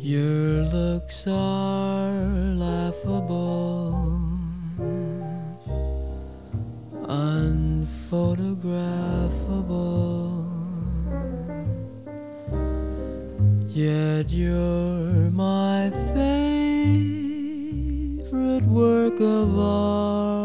Your looks are laughable, unphotographable, yet you're my favorite work of art.